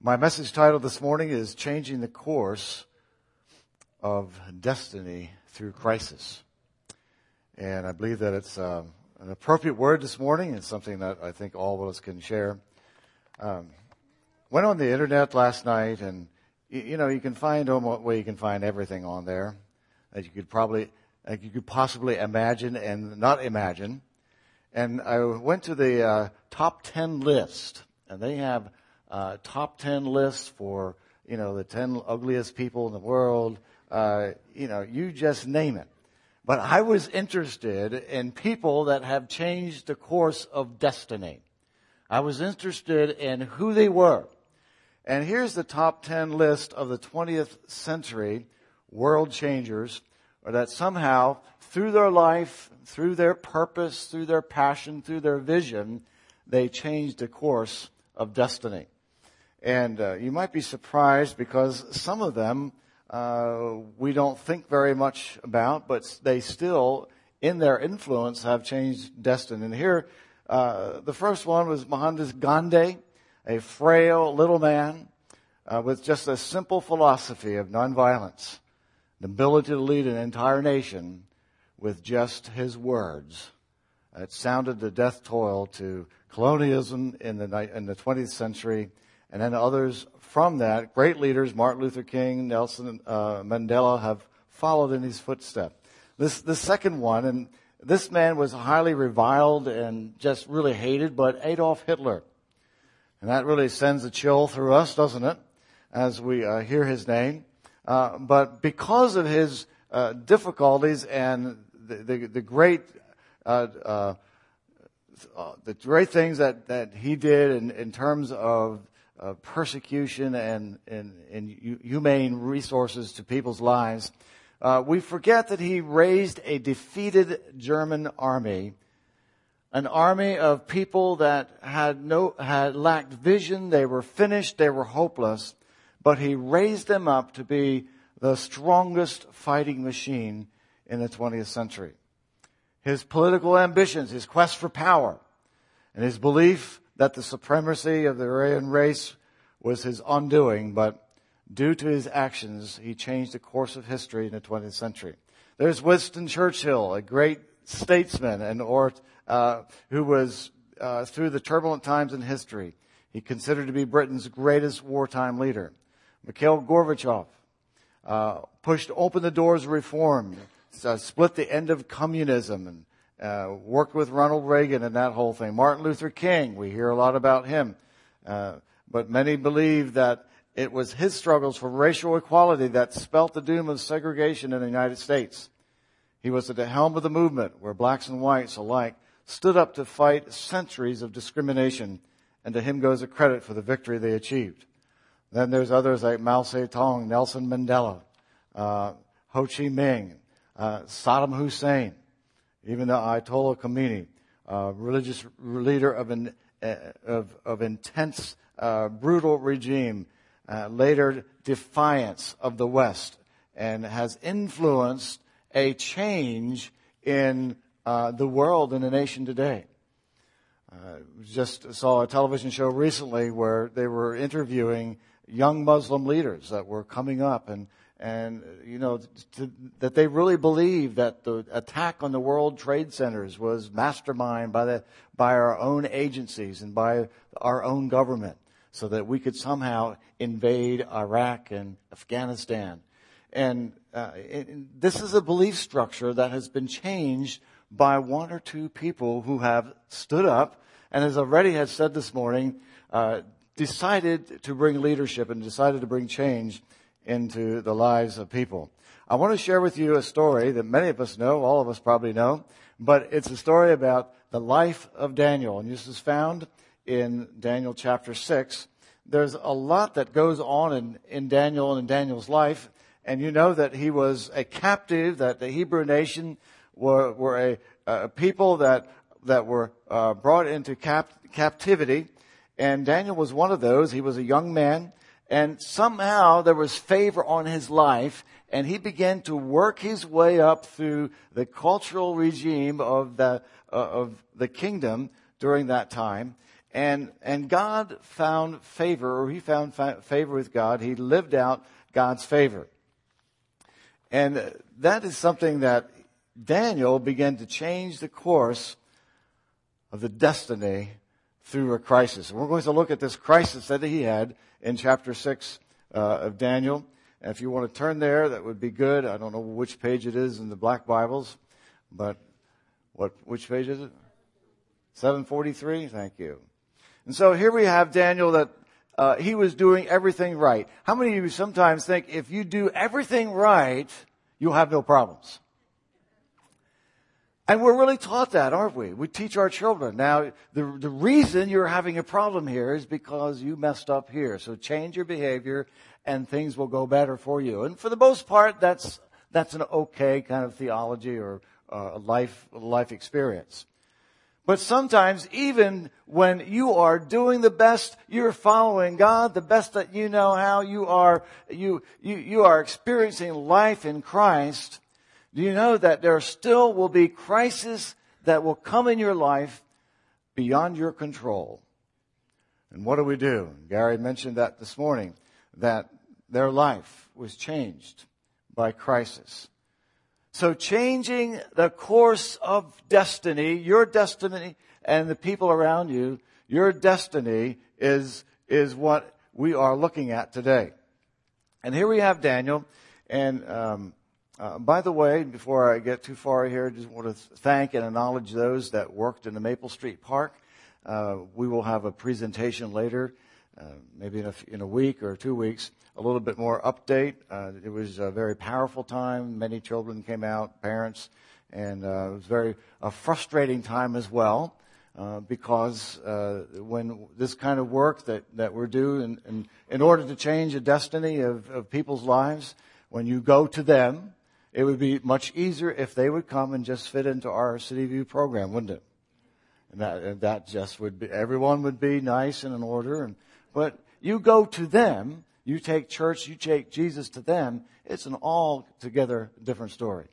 My message title this morning is Changing the Course of Destiny Through Crisis. And I believe that it's an appropriate word this morning. It's something that I think all of us can share. Went on the internet last night, and you can find everything on there that you could possibly imagine and not imagine. And I went to the top 10 list, and they have top 10 lists for, the 10 ugliest people in the world. You just name it. But I was interested in people that have changed the course of destiny. I was interested in who they were. And here's the top 10 list of the 20th century world changers that somehow, through their life, through their purpose, through their passion, through their vision, they changed the course of destiny. And you might be surprised because some of them we don't think very much about, but they still, in their influence, have changed destiny. And here, the first one was Mohandas Gandhi, a frail little man with just a simple philosophy of nonviolence, the ability to lead an entire nation with just his words. It sounded the death toll to colonialism in the 20th century. And then others from that, great leaders, Martin Luther King, Nelson Mandela, have followed in his footsteps. The second one, and this man was highly reviled and just really hated, but Adolf Hitler. And that really sends a chill through us, doesn't it, as we hear his name. But because of his difficulties and the great things that he did in terms of persecution and humane resources to people's lives, we forget that he raised a defeated German army, an army of people that had lacked vision. They were finished. They were hopeless. But he raised them up to be the strongest fighting machine in the 20th century. His political ambitions, his quest for power, and his belief that the supremacy of the Aryan race was his undoing, but due to his actions, he changed the course of history in the 20th century. There's Winston Churchill, a great statesman and who was, through the turbulent times in history, he considered to be Britain's greatest wartime leader. Mikhail Gorbachev pushed open the doors of reform, split the end of communism, and worked with Ronald Reagan and that whole thing. Martin Luther King, we hear a lot about him. But many believe that it was his struggles for racial equality that spelt the doom of segregation in the United States. He was at the helm of the movement where blacks and whites alike stood up to fight centuries of discrimination, and to him goes the credit for the victory they achieved. Then there's others like Mao Zedong, Nelson Mandela, Ho Chi Minh, Saddam Hussein, even the Ayatollah Khomeini, religious leader of intense, brutal regime, later defiance of the West, and has influenced a change in the world and the nation today. Just saw a television show recently where they were interviewing young Muslim leaders that were coming up and that they really believe that the attack on the World Trade Centers was masterminded by our own agencies and by our own government, so that we could somehow invade Iraq and Afghanistan. And this is a belief structure that has been changed by one or two people who have stood up and, as already has said this morning, decided to bring leadership and decided to bring change into the lives of people. I want to share with you a story that many of us know, all of us probably know, but it's a story about the life of Daniel. And this is found in Daniel chapter 6. There's a lot that goes on in Daniel and in Daniel's life. And you know that he was a captive, that the Hebrew nation were a people that were brought into captivity. And Daniel was one of those. He was a young man. And somehow there was favor on his life, and he began to work his way up through the cultural regime of the kingdom during that time. And God found favor, or he found favor with God. He lived out God's favor. And that is something that Daniel began to change the course of the destiny through a crisis. And we're going to look at this crisis that he had in chapter 6 of Daniel. And if you want to turn there, that would be good. I don't know which page it is in the black Bibles, but which page is it? 743? Thank you. And so here we have Daniel that he was doing everything right. How many of you sometimes think if you do everything right, you'll have no problems? And we're really taught that, aren't we? We teach our children. Now, the reason you're having a problem here is because you messed up here. So change your behavior and things will go better for you. And for the most part, that's an okay kind of theology or life experience. But sometimes, even when you are doing the best, you're following God, the best that you know how, you are experiencing life in Christ. Do you know that there still will be crises that will come in your life beyond your control? And what do? Gary mentioned that this morning, that their life was changed by crisis. So changing the course of destiny, your destiny and the people around you, your destiny is what we are looking at today. And here we have Daniel. And by the way, before I get too far here, I just want to thank and acknowledge those that worked in the Maple Street Park. We will have a presentation later, maybe in a week or 2 weeks, a little bit more update. It was a very powerful time. Many children came out, parents, and it was a frustrating time as well, because when this kind of work that we're doing in order to change the destiny of people's lives, when you go to them, it would be much easier if they would come and just fit into our City View program, wouldn't it? And that just would be, everyone would be nice and in order. But you go to them, you take church, you take Jesus to them, it's an altogether different story.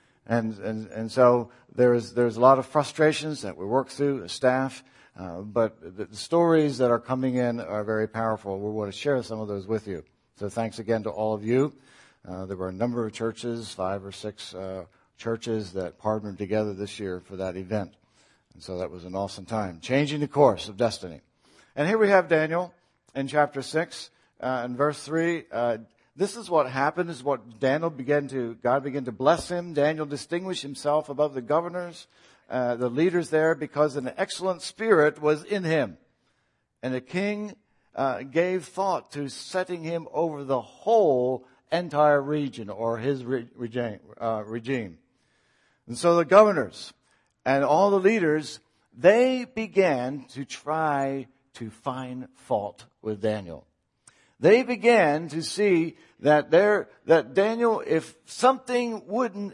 And so there's a lot of frustrations that we work through as staff, but the stories that are coming in are very powerful. We want to share some of those with you. So thanks again to all of you. There were a number of churches, 5 or 6 churches that partnered together this year for that event. And so that was an awesome time. Changing the course of destiny. And here we have Daniel in chapter 6, in verse 3. This is what happened, is what God began to bless him. Daniel distinguished himself above the governors, the leaders there, because an excellent spirit was in him. And the king gave thought to setting him over the whole entire region, or his regime. And so the governors and all the leaders, they began to try to find fault with Daniel. They began to see that Daniel, if something wouldn't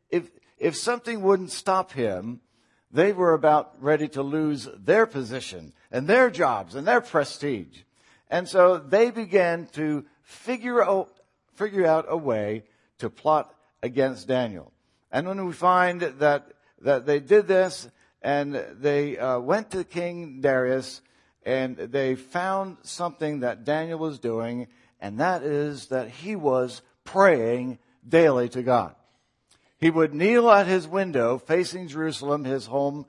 stop him, they were about ready to lose their position and their jobs and their prestige. And so they began to figure out a way to plot against Daniel. And when we find that they did this, and they went to King Darius, and they found something that Daniel was doing, and that is that he was praying daily to God. He would kneel at his window facing Jerusalem, his home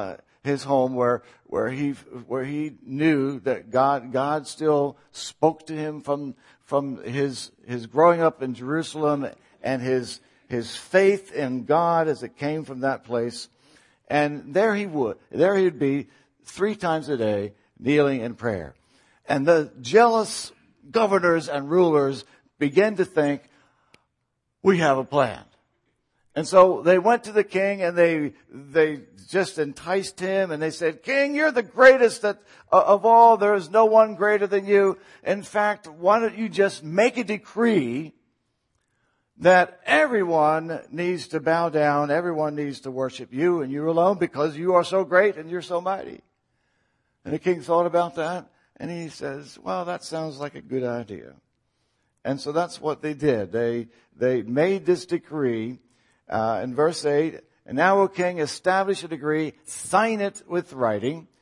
where he knew that God still spoke to him from his growing up in Jerusalem, and his faith in God as it came from that place. And there he'd be 3 times a day kneeling in prayer. And the jealous governors and rulers began to think, we have a plan. And so they went to the king, and they just enticed him, and they said, King, you're the greatest of all. There is no one greater than you. In fact, why don't you just make a decree that everyone needs to bow down, everyone needs to worship you and you alone, because you are so great and you're so mighty. And the king thought about that, and he says, well, that sounds like a good idea. And so that's what they did. They made this decree in verse 8, and now, O king, establish a decree, sign it with writing,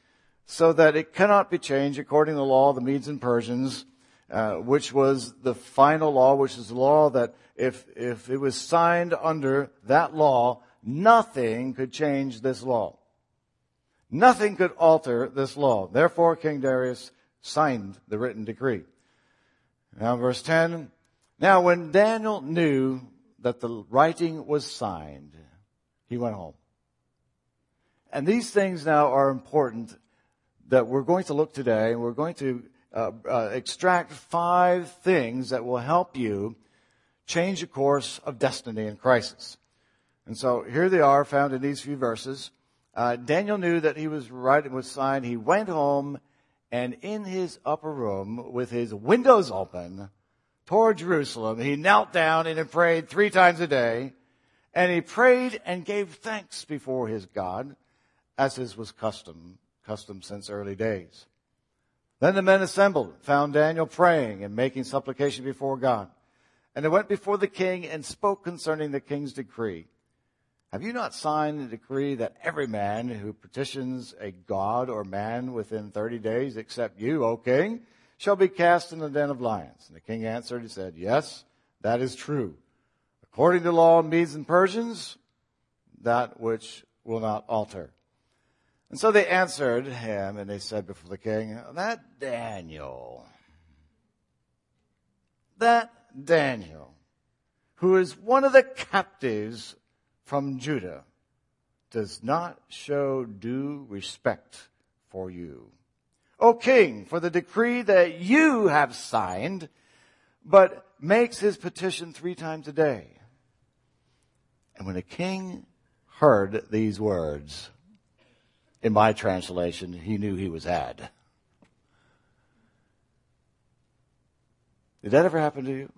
so that it cannot be changed according to the law of the Medes and Persians, which was the final law, which is the law that if it was signed under that law, nothing could change this law. Nothing could alter this law. Therefore, King Darius signed the written decree. Now, verse 10. Now, when Daniel knew that the writing was signed, he went home. And these things now are important that we're going to look today. We're going to extract 5 things that will help you change the course of destiny and crisis. And so here they are, found in these few verses. Daniel knew that he was writing was signed. He went home, and in his upper room, with his windows open toward Jerusalem, he knelt down and he prayed 3 times a day. And he prayed and gave thanks before his God, as his was custom since early days. Then the men assembled, found Daniel praying and making supplication before God. And they went before the king and spoke concerning the king's decree. Have you not signed the decree that every man who petitions a god or man within 30 days, except you, O king, shall be cast in the den of lions? And the king answered and said, yes, that is true. According to the law of Medes and Persians, that which will not alter. And so they answered him, and they said before the king, that Daniel, who is one of the captives from Judah, does not show due respect for you, O king, for the decree that you have signed, but makes his petition 3 times a day. And when the king heard these words, in my translation, he knew he was had. Did that ever happen to you?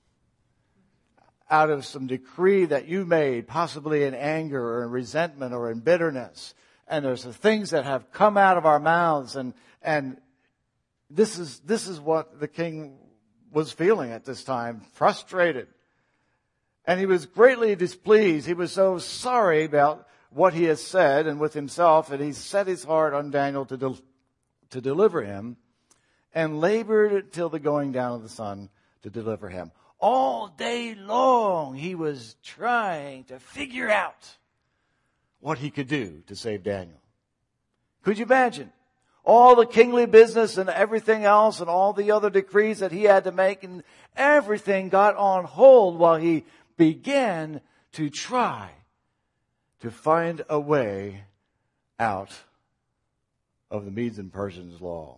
Out of some decree that you made, possibly in anger or in resentment or in bitterness, and there's the things that have come out of our mouths, and this is what the king was feeling at this time, frustrated. And he was greatly displeased. He was so sorry about what he has said and with himself, and he set his heart on Daniel to deliver him, and labored till the going down of the sun to deliver him. All day long, he was trying to figure out what he could do to save Daniel. Could you imagine? All the kingly business and everything else and all the other decrees that he had to make, and everything got on hold while he began to try to find a way out of the Medes and Persians' law.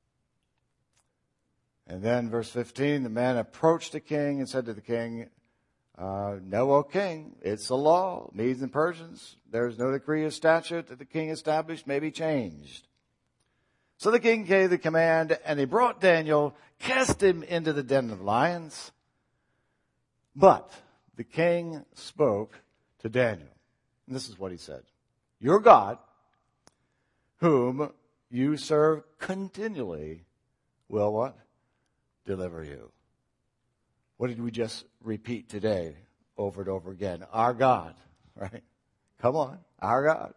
And then verse 15, the man approached the king and said to the king, no, O king, it's a law, Medes and Persians. There's no decree or statute that the king established may be changed. So the king gave the command, and he brought Daniel, cast him into the den of lions. But the king spoke to Daniel. And this is what he said. Your God, whom you serve continually, will what? Deliver you. What did we just repeat today over and over again? Our God, right? Come on, our God.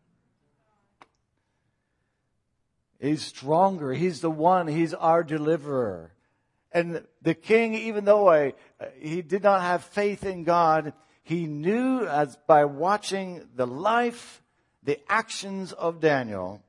He's stronger. He's the one. He's our deliverer. And the king, even though he did not have faith in God, he knew as by watching the life, the actions of Daniel,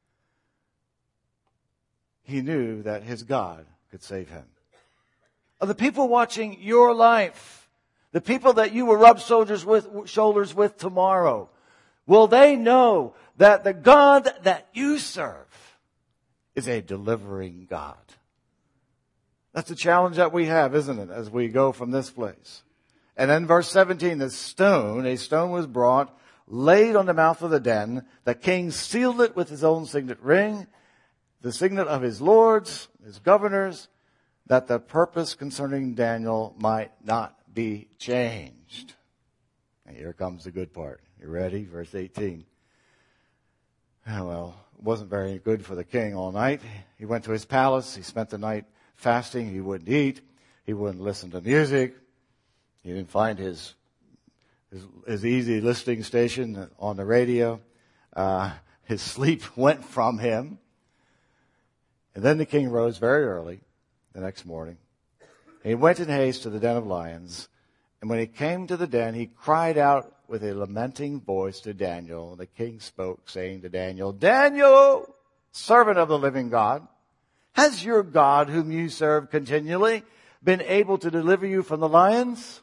he knew that his God could save him. Of the people watching your life, the people that you will rub shoulders with tomorrow, will they know that the God that you serve is a delivering God? That's the challenge that we have, isn't it, as we go from this place. And then verse 17, a stone was brought, laid on the mouth of the den. The king sealed it with his own signet ring, the signet of his lords, his governors, that the purpose concerning Daniel might not be changed. And here comes the good part. You ready? Verse 18. Well, it wasn't very good for the king all night. He went to his palace. He spent the night fasting. He wouldn't eat. He wouldn't listen to music. He didn't find his easy listening station on the radio. His sleep went from him. And then the king rose very early the next morning. He went in haste to the den of lions. And when he came to the den, he cried out with a lamenting voice to Daniel. The king spoke, saying to Daniel, Daniel, servant of the living God, has your God, whom you serve continually, been able to deliver you from the lions?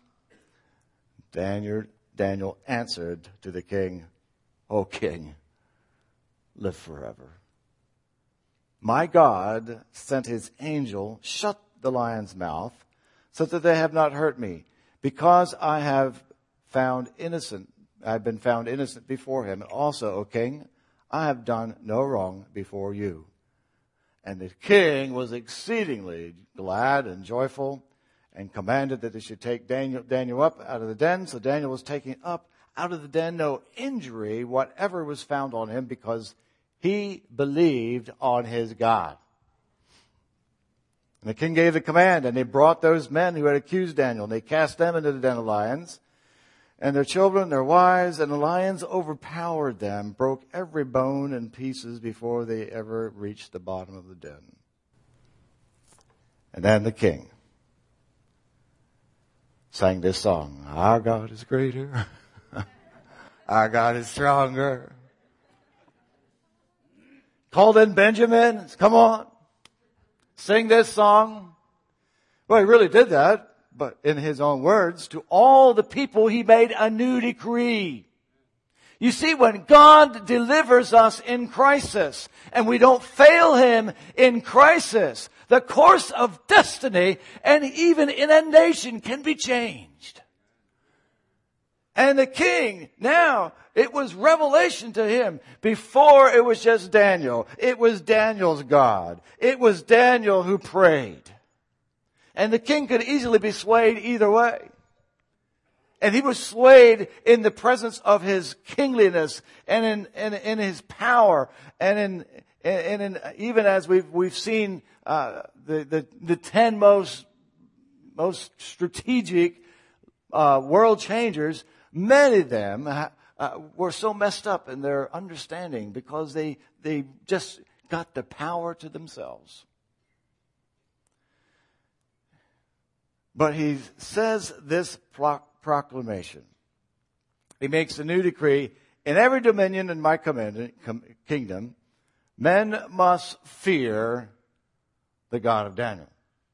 Daniel answered to the king, O king, live forever. My God sent his angel, shut the lion's mouth, so that they have not hurt me, because I have been found innocent before him. Also, O king, I have done no wrong before you. And the king was exceedingly glad and joyful, and commanded that they should take Daniel up out of the den. So Daniel was taken up out of the den, no injury whatever was found on him, because he believed on his God. And the king gave the command, and they brought those men who had accused Daniel, and they cast them into the den of lions, and their children, their wives, and the lions overpowered them, broke every bone in pieces before they ever reached the bottom of the den. And then the king sang this song, Our God is greater, our God is stronger. Called in Benjamin, come on, sing this song. Well, he really did that. But in his own words, to all the people he made a new decree. You see, when God delivers us in crisis, and we don't fail him in crisis, the course of destiny, and even in a nation, can be changed. And the king, now, it was revelation to him. Before, it was just Daniel. It was Daniel's God. It was Daniel who prayed. And the king could easily be swayed either way. And he was swayed in the presence of his kingliness and in his power and in even as we've seen the 10 most strategic world changers. Many of them were so messed up in their understanding because they just got the power to themselves. But he says this proclamation. He makes a new decree. In every dominion in my kingdom, men must fear the God of Daniel.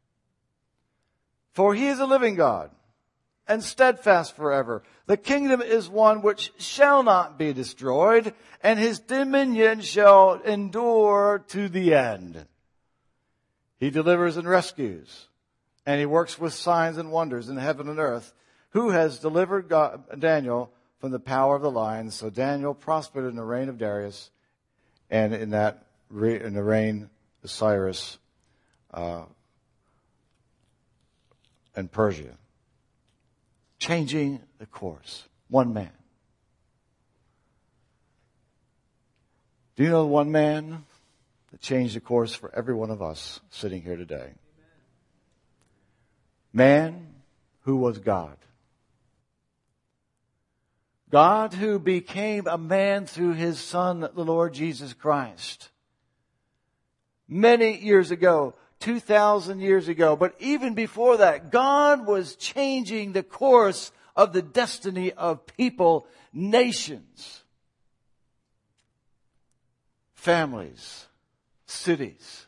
For he is a living God and steadfast forever. The kingdom is one which shall not be destroyed, and his dominion shall endure to the end. He delivers and rescues. And he works with signs and wonders in heaven and earth. Who has delivered Daniel from the power of the lions? So Daniel prospered in the reign of Darius, and in the reign of Cyrus and Persia. Changing the course. One man. Do you know one man that changed the course for every one of us sitting here today? Man who was God. God who became a man through his Son, the Lord Jesus Christ. Many years ago, 2,000 years ago, but even before that, God was changing the course of the destiny of people, nations, families, cities.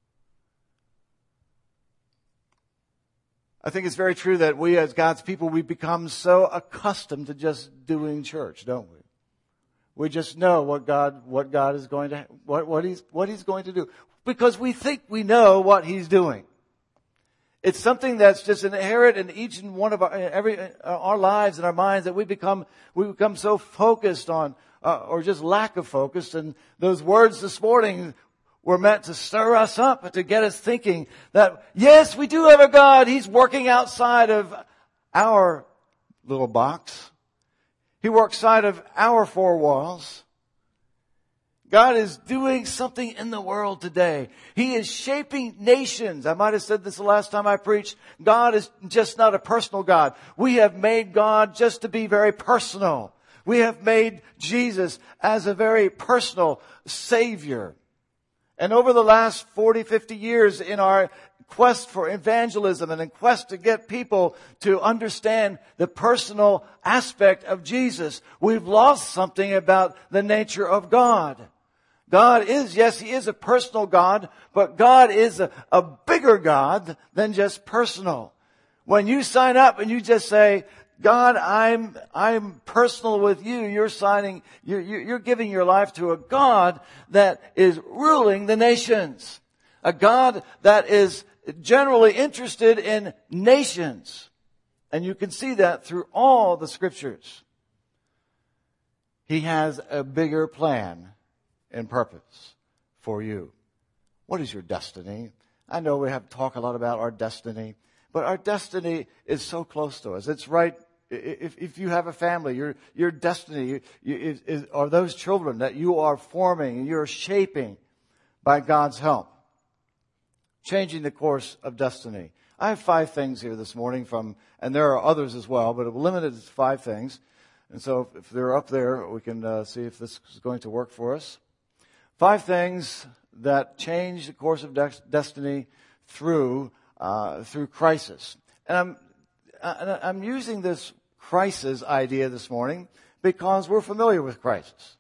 I think it's very true that we as God's people, we become so accustomed to just doing church, don't we? We just know what God is going to, what He's going to do. Because we think we know what He's doing. It's something that's just inherent in each and one of our lives and our minds that we become so focused on, or just lack of focus. And those words this morning were meant to stir us up, to get us thinking that, yes, we do have a God. He's working outside of our little box. He works outside of our four walls. God is doing something in the world today. He is shaping nations. I might have said this the last time I preached. God is just not a personal God. We have made God just to be very personal. We have made Jesus as a very personal Savior. And over the last 40, 50 years in our quest for evangelism and in quest to get people to understand the personal aspect of Jesus, we've lost something about the nature of God. God is, yes, He is a personal God, but God is a bigger God than just personal. When you sign up and you just say, God, I'm personal with you, you're giving your life to a God that is ruling the nations. A God that is generally interested in nations. And you can see that through all the scriptures. He has a bigger plan and purpose for you. What is your destiny? I know we have to talk a lot about our destiny, but our destiny is so close to us. It's right. If you have a family, your destiny are those children that you are forming and you're shaping by God's help. Changing the course of destiny. I have 5 things here this morning and there are others as well, but I'm limited to 5 things. And so if they're up there, we can see if this is going to work for us. 5 things that change the course of destiny through crisis. And I'm using this crisis idea this morning because we're familiar with crisis.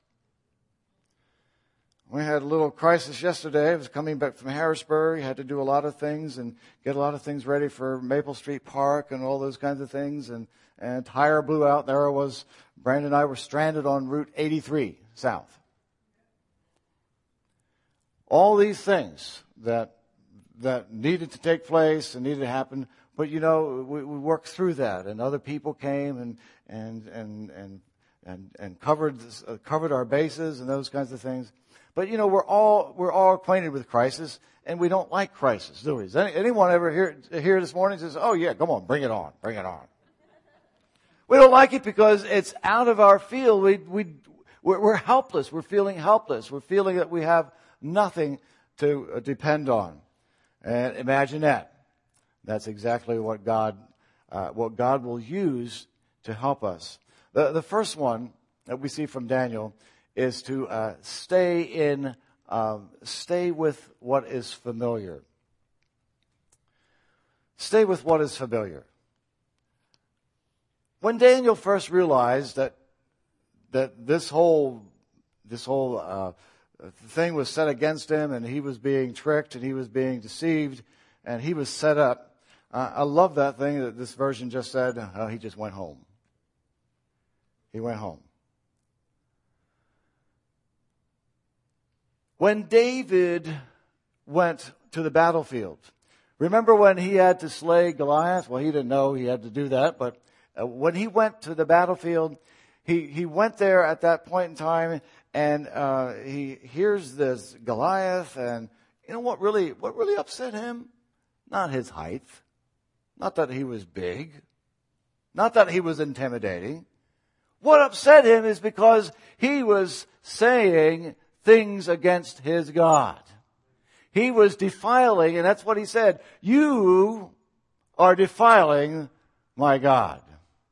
We had a little crisis yesterday. I was coming back from Harrisburg. Had to do a lot of things and get a lot of things ready for Maple Street Park and all those kinds of things. And tire blew out. There I was. Brandon and I were stranded on Route 83 south. All these things that needed to take place and needed to happen. But we worked through that, and other people came and covered our bases and those kinds of things. But we're all acquainted with crisis, and we don't like crisis, do we? Is anyone ever here this morning says, "Oh yeah, come on, bring it on, bring it on"? We don't like it because it's out of our field. We're helpless. We're feeling helpless. We're feeling that we have nothing to depend on. And imagine that. That's exactly what God will use to help us. The first one that we see from Daniel is to stay with what is familiar. Stay with what is familiar. When Daniel first realized that this whole thing was set against him, and he was being tricked, and he was being deceived, and he was set up. I love that thing that this version just said, he just went home. He went home. When David went to the battlefield, remember when he had to slay Goliath? Well, he didn't know he had to do that, but when he went to the battlefield, he went there at that point in time, and he hears this Goliath, and you know what really upset him? Not his height. Not that he was big. Not that he was intimidating. What upset him is because he was saying things against his God. He was defiling, and that's what he said. You are defiling my God.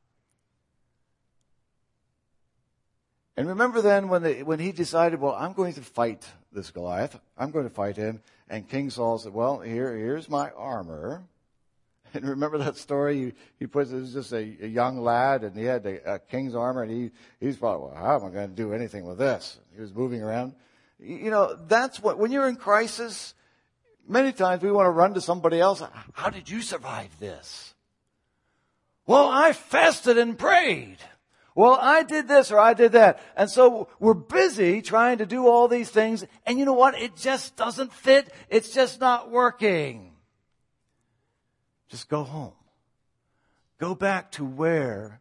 And remember then when he decided, well, I'm going to fight this Goliath. I'm going to fight him. And King Saul said, well, here's my armor. And remember that story? It was just a young lad, and he had a king's armor, and he's probably, well, how am I going to do anything with this? He was moving around. That's when you're in crisis, many times we want to run to somebody else. How did you survive this? Well, I fasted and prayed. Well, I did this or I did that. And so we're busy trying to do all these things, and you know what? It just doesn't fit. It's just not working. Just go home. Go back to where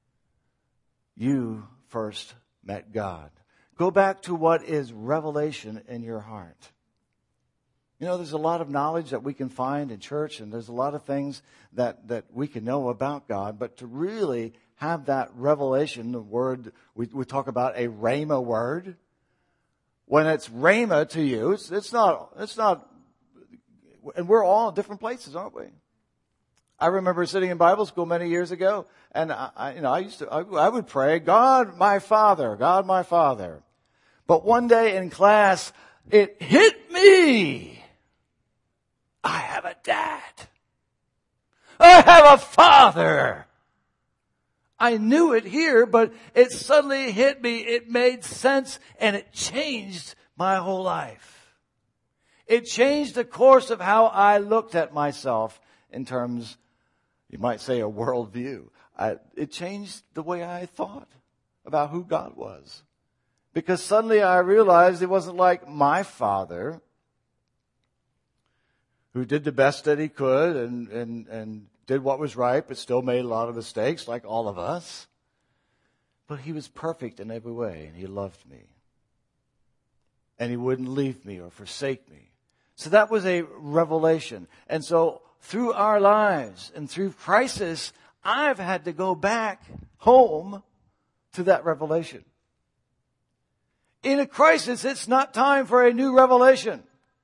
you first met God. Go back to what is revelation in your heart. There's a lot of knowledge that we can find in church, and there's a lot of things that we can know about God, but to really have that revelation, the word, we talk about a rhema word. When it's rhema to you, it's not, and we're all in different places, aren't we? I remember sitting in Bible school many years ago, and I would pray, God, my Father, God, my Father. But one day in class, it hit me. I have a dad. I have a father. I knew it here, but it suddenly hit me. It made sense, and it changed my whole life. It changed the course of how I looked at myself in terms, you might say, a worldview. It changed the way I thought about who God was. Because suddenly I realized it wasn't like my father, who did the best that he could and did what was right, but still made a lot of mistakes like all of us. But he was perfect in every way, and he loved me. And he wouldn't leave me or forsake me. So that was a revelation. And so through our lives and through crisis, I've had to go back home to that revelation. In a crisis, it's not time for a new revelation.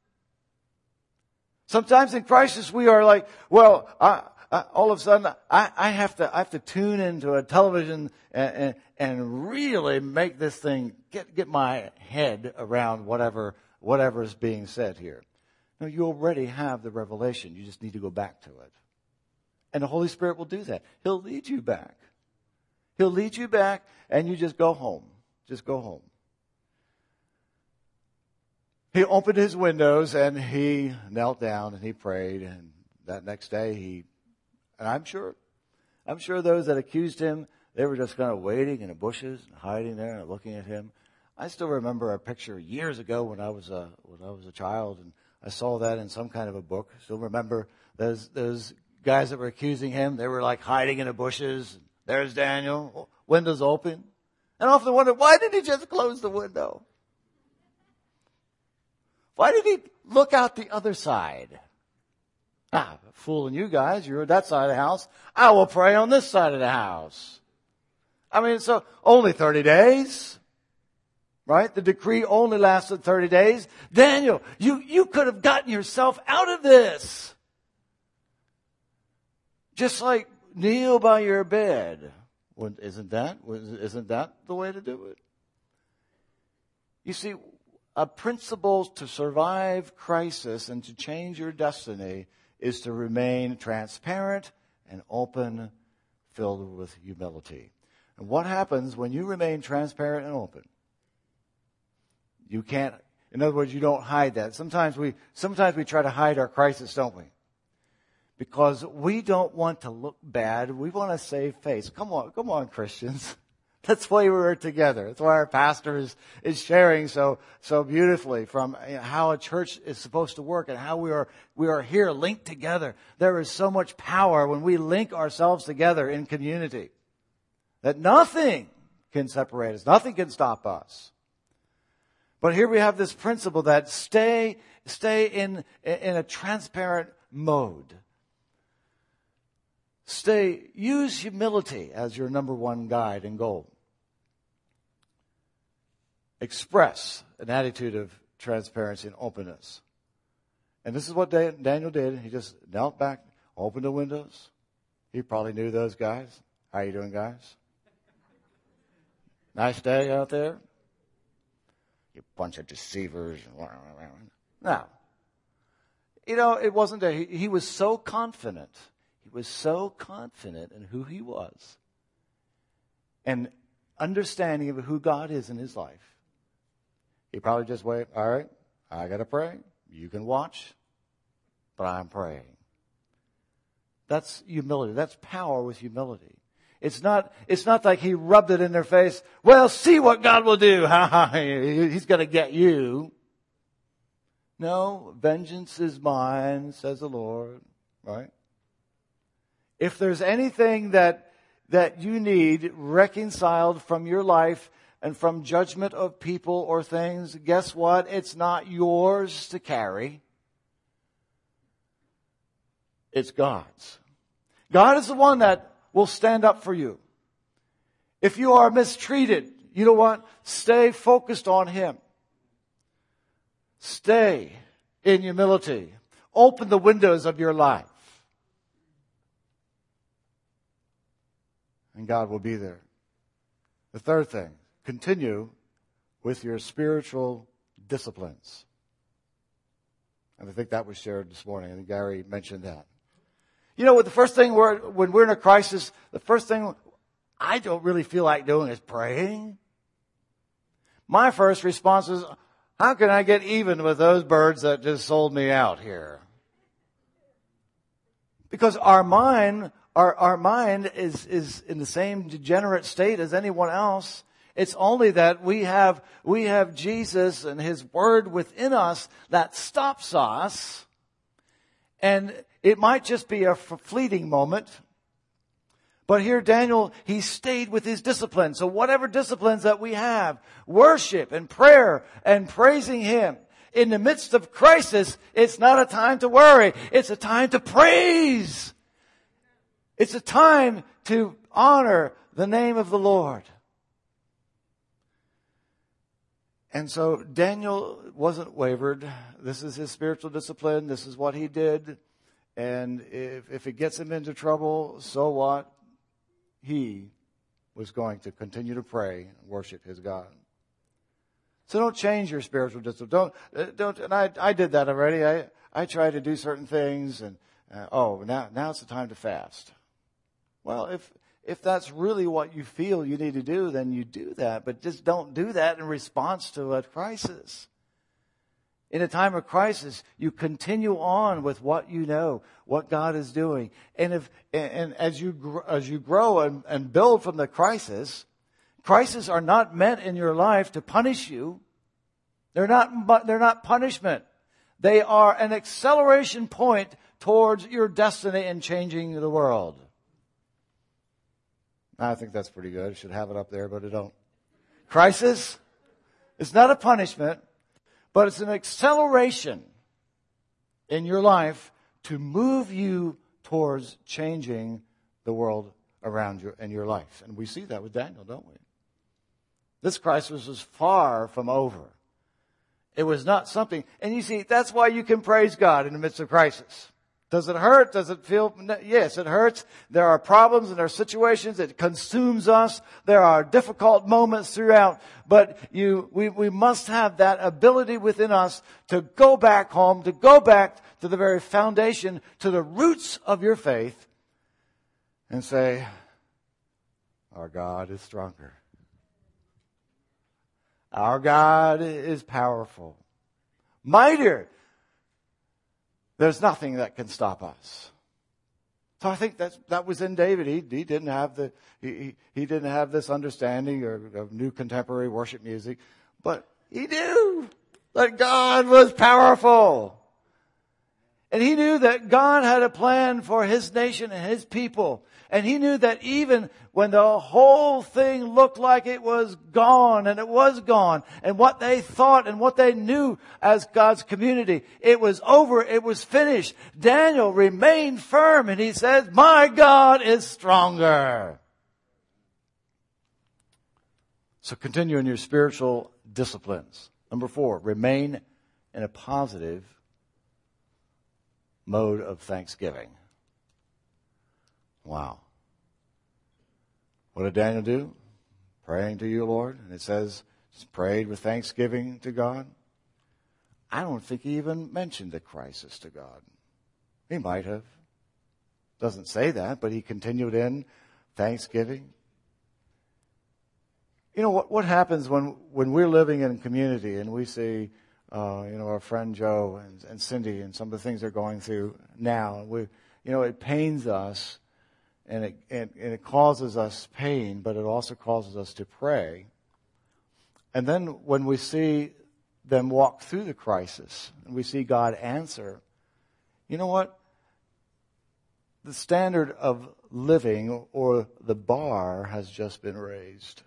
Sometimes in crisis, we are like, well, all of a sudden, I have to tune into a television and really make this thing, get my head around whatever is being said here. No, you already have the revelation. You just need to go back to it. And the Holy Spirit will do that. He'll lead you back. He'll lead you back, and you just go home. Just go home. He opened his windows, and he knelt down, and he prayed, and that next day and I'm sure those that accused him, they were just kind of waiting in the bushes and hiding there and looking at him. I still remember a picture years ago when I was a child, and I saw that in some kind of a book. Still remember those guys that were accusing him. They were like hiding in the bushes. There's Daniel, windows open. And I often wondered, why did he just close the window? Why did he look out the other side? Fooling you guys. You're at that side of the house. I will pray on this side of the house. I mean, so only 30 days. Right? The decree only lasted 30 days. Daniel, you could have gotten yourself out of this. Just like kneel by your bed. Isn't that the way to do it? You see, a principle to survive crisis and to change your destiny is to remain transparent and open, filled with humility. And what happens when you remain transparent and open? You can't, in other words, you don't hide that. Sometimes we try to hide our crisis, don't we? Because we don't want to look bad. We want to save face. Come on, Christians. That's why we're together. That's why our pastor is sharing so beautifully from how a church is supposed to work and how we are here linked together. There is so much power when we link ourselves together in community that nothing can separate us. Nothing can stop us. But here we have this principle that stay in a transparent mode. Use humility as your number one guide and goal. Express an attitude of transparency and openness. And this is what Daniel did. He just knelt back, opened the windows. He probably knew those guys. How you doing, guys? Nice day out there? You bunch of deceivers. No. It wasn't that. He was so confident. He was so confident in who he was and understanding of who God is in his life. He probably just wait, all right, I got to pray. You can watch, but I'm praying. That's humility. That's power with humility. It's not like he rubbed it in their face. Well, see what God will do. He's going to get you. No, vengeance is mine, says the Lord. Right? If there's anything that you need reconciled from your life and from judgment of people or things, guess what? It's not yours to carry. It's God's. God is the one that will stand up for you. If you are mistreated, you know what? Stay focused on Him. Stay in humility. Open the windows of your life. and God will be there. The third thing, continue with your spiritual disciplines. And I think that was shared this morning. I think Gary mentioned that. You know what, the first thing when we're in a crisis, the first thing I don't really feel like doing is praying. My first response is, how can I get even with those birds that just sold me out here? Because our mind is in the same degenerate state as anyone else. It's only that we have Jesus and His Word within us that stops us. And it might just be a fleeting moment. But here Daniel, he stayed with his discipline. So whatever disciplines that we have, worship and prayer and praising Him. In the midst of crisis, it's not a time to worry. It's a time to praise. It's a time to honor the name of the Lord. And so Daniel wasn't wavered. This is his spiritual discipline. This is what he did. And if it gets him into trouble, so what? He was going to continue to pray and worship his God. So don't change your spiritual discipline. Don't. And I did that already. I tried to do certain things, and now it's the time to fast. Well, if that's really what you feel you need to do, then you do that. But just don't do that in response to a crisis. In a time of crisis, you continue on with what you know, what God is doing. And as you grow and build from the crises are not meant in your life to punish you. They're not punishment. They are an acceleration point towards your destiny in changing the world. I think that's pretty good. I should have it up there, but I don't. Crisis is not a punishment, but it's an acceleration in your life to move you towards changing the world around you and your life. And we see that with Daniel, don't we? This crisis was far from over. It was not something, and you see, that's why you can praise God in the midst of crisis. Does it hurt? Does it feel? Yes, it hurts. There are problems and there are situations. It consumes us. There are difficult moments throughout. But we must have that ability within us to go back home, to go back to the very foundation, to the roots of your faith, and say, our God is stronger. Our God is powerful. Mightier. There's nothing that can stop us. So I think that was in David. He didn't have he didn't have this understanding of new contemporary worship music, but he knew that God was powerful. And he knew that God had a plan for His nation and His people. And he knew that even when the whole thing looked like it was gone, and it was gone, and what they thought and what they knew as God's community, it was over, it was finished. Daniel remained firm, and he says, my God is stronger. So continue in your spiritual disciplines. Number 4, remain in a positive mode of thanksgiving. Wow. What did Daniel do? Praying to you, Lord. And it says, prayed with thanksgiving to God. I don't think he even mentioned a crisis to God. He might have. Doesn't say that, but he continued in thanksgiving. You know, what happens when we're living in community and we see, our friend Joe and Cindy and some of the things they're going through now. It pains us. And it causes us pain, but it also causes us to pray. And then when we see them walk through the crisis and we see God answer, you know what? The standard of living or the bar has just been raised.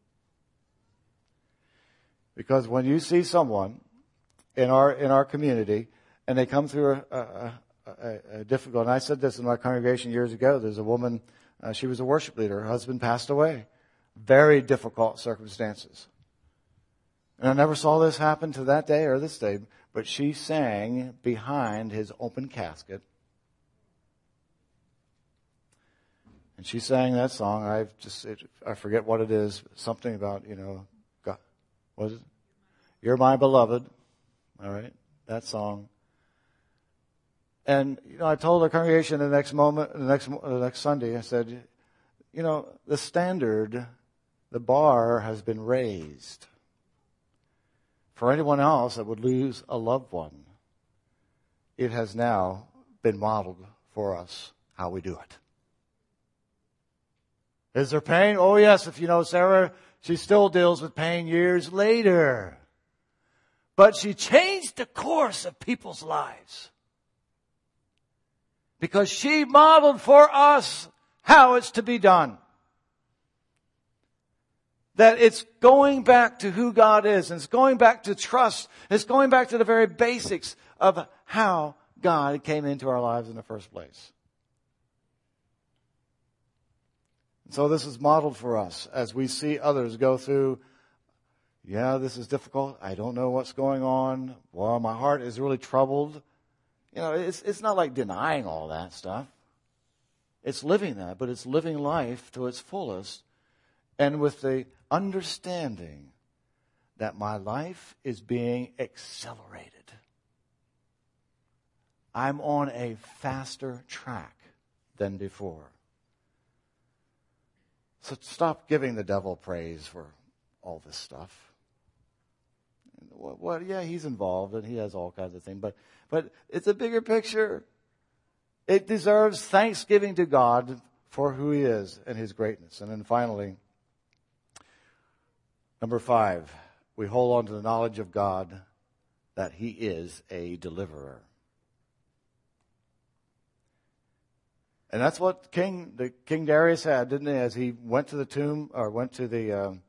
Because when you see someone in our community and they come through a difficult, and I said this in my congregation years ago, there's a woman, she was a worship leader, her husband passed away. Very difficult circumstances. And I never saw this happen to that day or this day, but she sang behind his open casket. And she sang that song. I forget what it is. Something about, God. What is it? You're my beloved. All right. That song. And, I told the congregation the next Sunday, I said, the standard, the bar has been raised. For anyone else that would lose a loved one, it has now been modeled for us how we do it. Is there pain? Oh yes, if you know Sarah, she still deals with pain years later. But she changed the course of people's lives. Because she modeled for us how it's to be done. That it's going back to who God is, and it's going back to trust. It's going back to the very basics of how God came into our lives in the first place. So this is modeled for us as we see others go through, this is difficult. I don't know what's going on. Well, my heart is really troubled. It's not like denying all that stuff. It's living that, but it's living life to its fullest and with the understanding that my life is being accelerated. I'm on a faster track than before. So stop giving the devil praise for all this stuff. Well, yeah, he's involved and he has all kinds of things, but it's a bigger picture. It deserves thanksgiving to God for who he is and his greatness. And then finally, number 5, we hold on to the knowledge of God that he is a deliverer. And that's what King Darius had, didn't he? As he went to the tomb, or went to the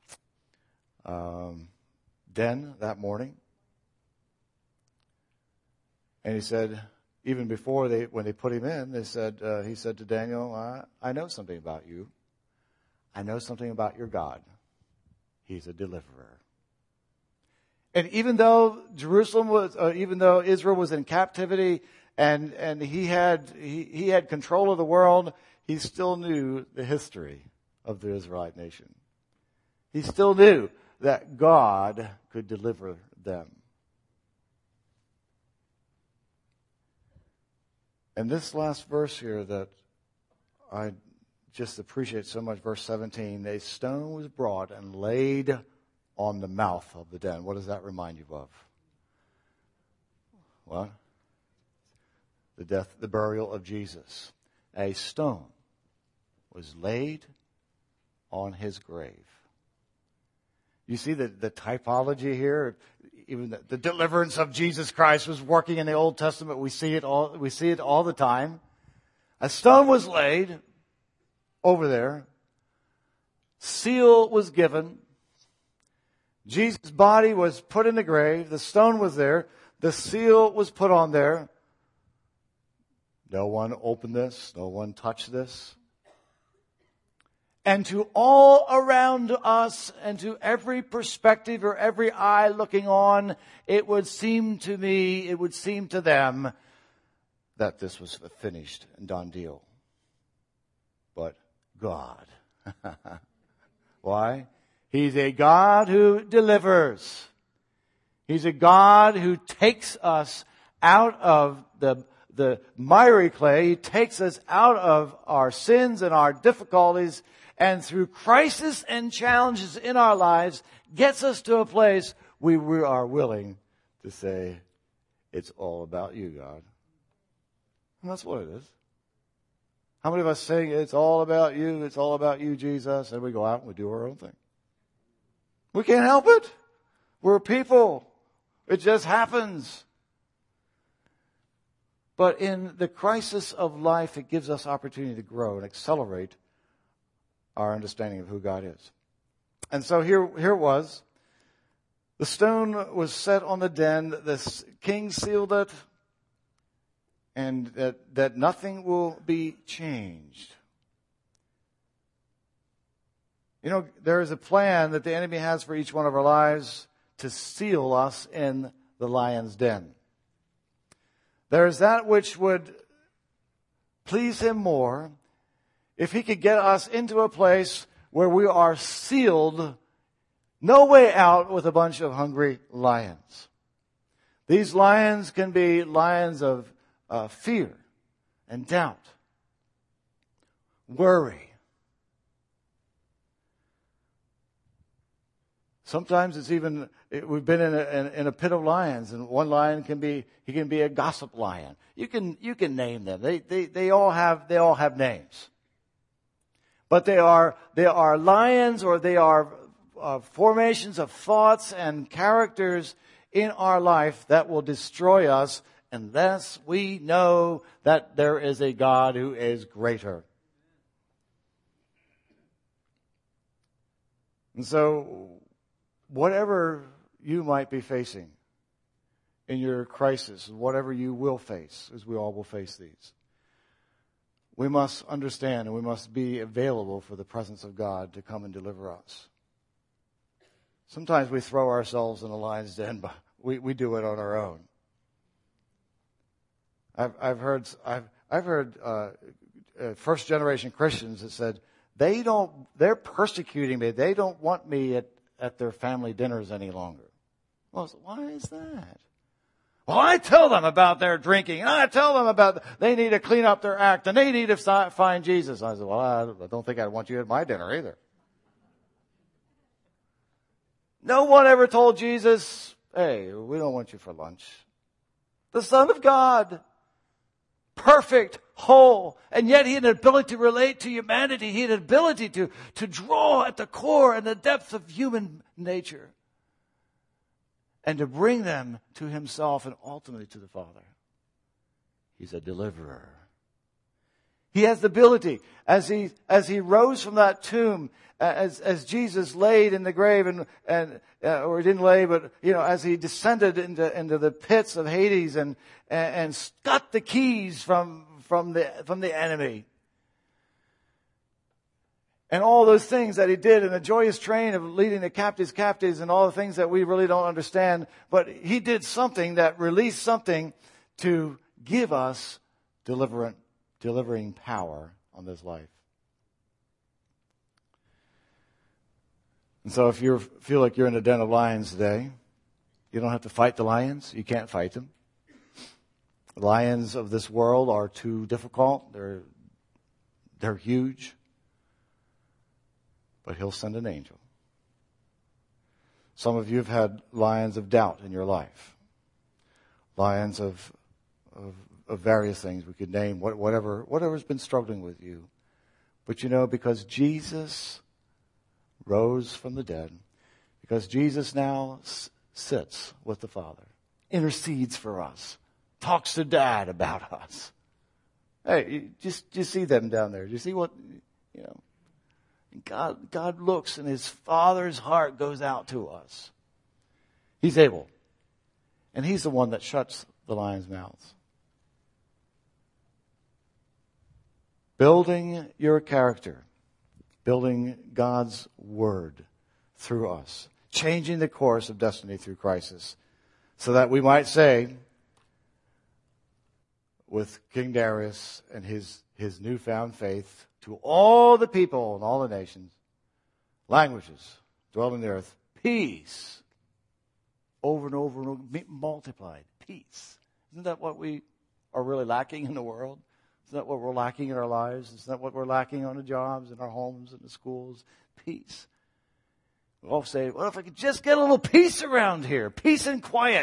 den that morning. And he said, even before when they put him in, he said to Daniel, I know something about you. I know something about your God. He's a deliverer. And even though even though Israel was in captivity, and he had control of the world, he still knew the history of the Israelite nation. He still knew that God could deliver them. And this last verse here that I just appreciate so much, verse 17, a stone was brought and laid on the mouth of the den. What does that remind you of? What? The burial of Jesus. A stone was laid on his grave. You see the typology here? Even the deliverance of Jesus Christ was working in the Old Testament. We see it all the time. A stone was laid over there. Seal was given. Jesus' body was put in the grave. The stone was there. The seal was put on there. No one opened this. No one touched this. And to all around us and to every perspective or every eye looking on, it would seem to them that this was a finished and done deal. But God. Why? He's a God who delivers. He's a God who takes us out of the miry clay. He takes us out of our sins and our difficulties, and through crisis and challenges in our lives, gets us to a place where we are willing to say, it's all about you, God. And that's what it is. How many of us sing, it's all about you, Jesus, and we go out and we do our own thing? We can't help it. We're people. It just happens. But in the crisis of life, it gives us opportunity to grow and accelerate our understanding of who God is. And so here it was. The stone was set on the den. The king sealed it. And that nothing will be changed. You know, there is a plan that the enemy has for each one of our lives to seal us in the lion's den. There is that which would please him more if he could get us into a place where we are sealed, no way out, with a bunch of hungry lions. These lions can be lions of fear and doubt, worry. Sometimes we've been in a pit of lions, and one lion can be a gossip lion. You can name them. They all have names. But they are lions, or they are formations of thoughts and characters in our life that will destroy us unless we know that there is a God who is greater. And so, whatever you might be facing in your crisis, whatever you will face, as we all will face these, we must understand and we must be available for the presence of God to come and deliver us. Sometimes we throw ourselves in a lion's den, but we do it on our own. I've heard first generation Christians that said they're persecuting me. They don't want me at their family dinners any longer. Well, why is that? Well, I tell them about their drinking, and I tell them about they need to clean up their act, and they need to find Jesus. I said, well, I don't think I'd want you at my dinner either. No one ever told Jesus, hey, we don't want you for lunch. The Son of God, perfect, whole, and yet he had an ability to relate to humanity. He had an ability to draw at the core and the depth of human nature and to bring them to himself and ultimately to the Father. He's a deliverer. He has the ability, as he rose from that tomb, as Jesus laid in the grave or he didn't lay, but as he descended into the pits of Hades and got the keys from the enemy. And all those things that he did in the joyous train of leading the captives and all the things that we really don't understand. But he did something that released something to give us delivering power on this life. And so if you feel like you're in a den of lions today, you don't have to fight the lions. You can't fight them. The lions of this world are too difficult. They're huge. But he'll send an angel. Some of you have had lions of doubt in your life. Lions of various things we could name, whatever's been struggling with you. But because Jesus rose from the dead, because Jesus now sits with the Father, intercedes for us, talks to Dad about us. Hey, you see them down there. Do you see what, God looks and his Father's heart goes out to us. He's able. And he's the one that shuts the lions' mouths. Building your character, building God's word through us, changing the course of destiny through crisis, so that we might say, with King Darius and his newfound faith, to all the people and all the nations, languages, dwelling the earth, peace, over and over and over, multiplied, peace. Isn't that what we are really lacking in the world? Isn't that what we're lacking in our lives? Isn't that what we're lacking on the jobs, in our homes, in the schools? Peace. We all say, well, if I could just get a little peace around here, peace and quiet.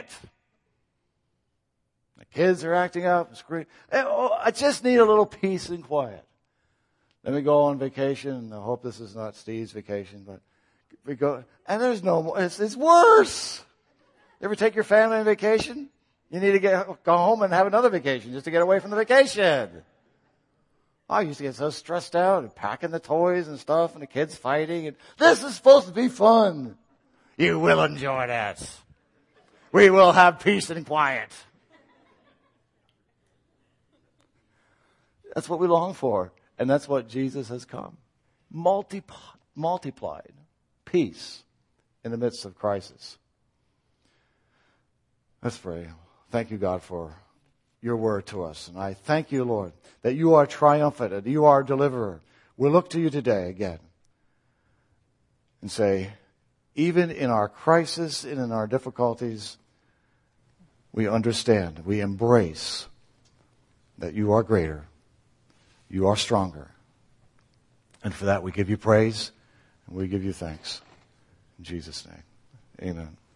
The kids are acting up, screaming. I just need a little peace and quiet. Then we go on vacation, and I hope this is not Steve's vacation, but we go, and there's no more. It's worse. You ever take your family on vacation? You need to go home and have another vacation just to get away from the vacation. I used to get so stressed out and packing the toys and stuff and the kids fighting. And this is supposed to be fun. You will enjoy that. We will have peace and quiet. That's what we long for. And that's what Jesus has come. Multiplied peace in the midst of crisis. Let's pray. Thank you, God, for your word to us. And I thank you, Lord, that you are triumphant and you are a deliverer. we look to you today again and say, even in our crisis and in our difficulties, we understand, we embrace that you are greater, you are stronger. And for that we give you praise and we give you thanks. In Jesus' name, amen.